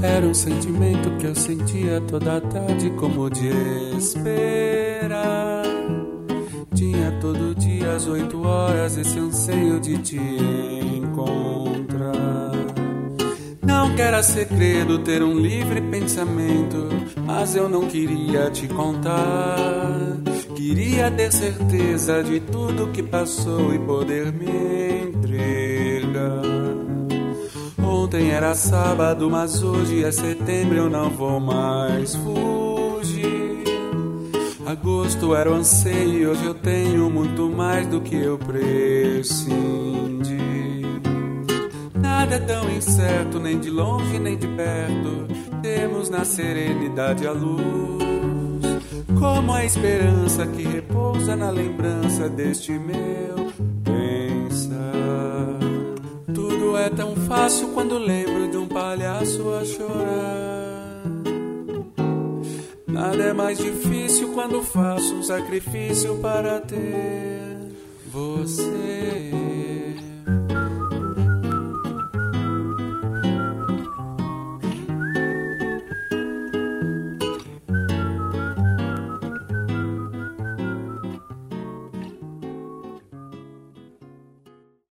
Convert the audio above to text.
Era um sentimento que eu sentia toda a tarde, como de esperar. Tinha todo dia às 8 horas esse anseio de te encontrar. Não que era segredo ter um livre pensamento, mas eu não queria te contar. Queria ter certeza de tudo que passou e poder me entregar. Ontem era sábado, mas hoje é setembro, eu não vou mais fugir. Agosto era o anseio e hoje eu tenho muito mais do que eu prescindi. Nada é tão incerto, nem de longe nem de perto. Temos na serenidade a luz, como a esperança que repousa na lembrança deste meu pensar. Tudo é tão fácil quando lembro de um palhaço a chorar. Nada é mais difícil quando faço um sacrifício para ter você.